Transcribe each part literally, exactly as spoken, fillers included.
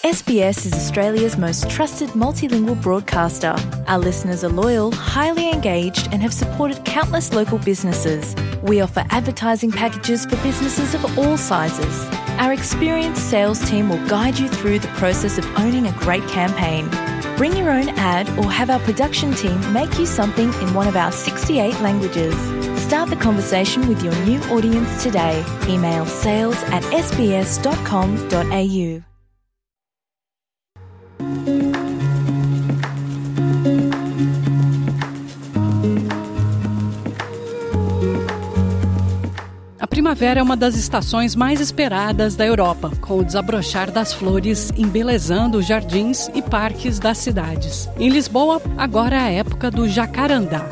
S B S is Australia's most trusted multilingual broadcaster. Our listeners are loyal, highly engaged, and have supported countless local businesses. We offer advertising packages for businesses of all sizes. Our experienced sales team will guide you through the process of owning a great campaign. Bring your own ad or have our production team make you something in one of our sixty-eight languages. Start the conversation with your new audience today. Email sales at s b s dot com dot a u. A primavera é uma das estações mais esperadas da Europa, com o desabrochar das flores embelezando os jardins e parques das cidades. Em Lisboa, agora é a época do jacarandá.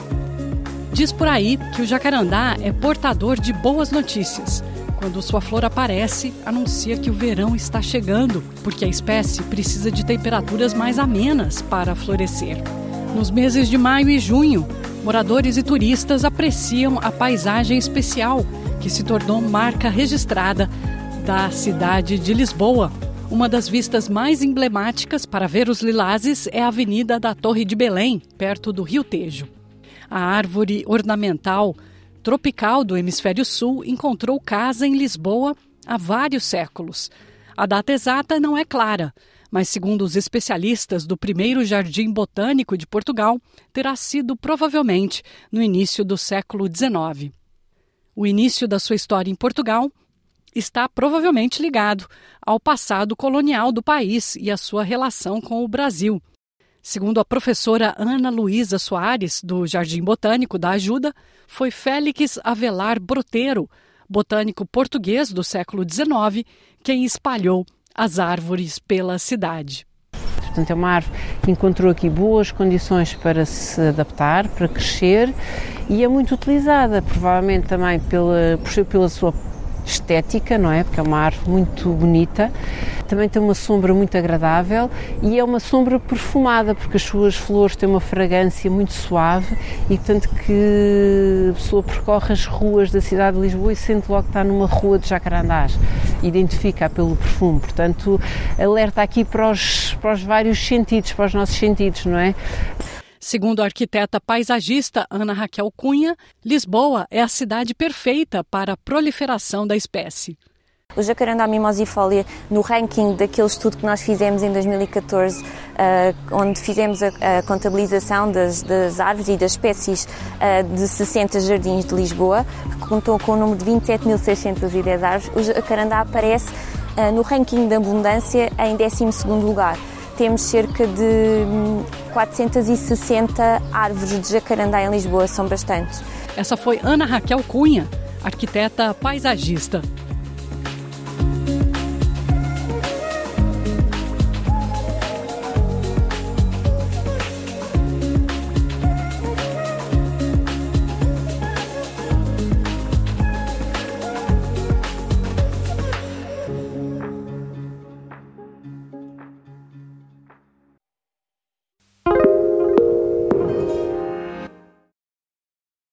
Diz por aí que o jacarandá é portador de boas notícias. Quando sua flor aparece, anuncia que o verão está chegando, porque a espécie precisa de temperaturas mais amenas para florescer. Nos meses de maio e junho, moradores e turistas apreciam a paisagem especial que se tornou marca registrada da cidade de Lisboa. Uma das vistas mais emblemáticas para ver os lilazes é a Avenida da Torre de Belém, perto do Rio Tejo. A árvore ornamental tropical do Hemisfério Sul encontrou casa em Lisboa há vários séculos. A data exata não é clara, mas segundo os especialistas do primeiro Jardim Botânico de Portugal, terá sido provavelmente no início do século dezenove. O início da sua história em Portugal está provavelmente ligado ao passado colonial do país e à sua relação com o Brasil. Segundo a professora Ana Luísa Soares, do Jardim Botânico da Ajuda, foi Félix Avelar Broteiro, botânico português do século dezenove, quem espalhou as árvores pela cidade. Portanto, é uma árvore que encontrou aqui boas condições para se adaptar, para crescer, e é muito utilizada, provavelmente também pela, pela sua estética, não é? Porque é uma árvore muito bonita, também tem uma sombra muito agradável e é uma sombra perfumada, porque as suas flores têm uma fragrância muito suave e, portanto, que a pessoa percorre as ruas da cidade de Lisboa e sente logo que está numa rua de jacarandás, identifica pelo perfume, portanto, alerta aqui para os, para os vários sentidos, para os nossos sentidos, não é? Segundo a arquiteta paisagista Ana Raquel Cunha, Lisboa é a cidade perfeita para a proliferação da espécie. O jacarandá mimosifolia, no ranking daquele estudo que nós fizemos em dois mil e catorze, uh, onde fizemos a, a contabilização das, das árvores e das espécies uh, de sessenta jardins de Lisboa, que contou com o número de vinte e sete mil seiscentas e dez árvores, o jacarandá aparece uh, no ranking de abundância em décimo segundo lugar. Temos cerca de quatrocentas e sessenta árvores de jacarandá em Lisboa, são bastantes. Essa foi Ana Raquel Cunha, arquiteta paisagista.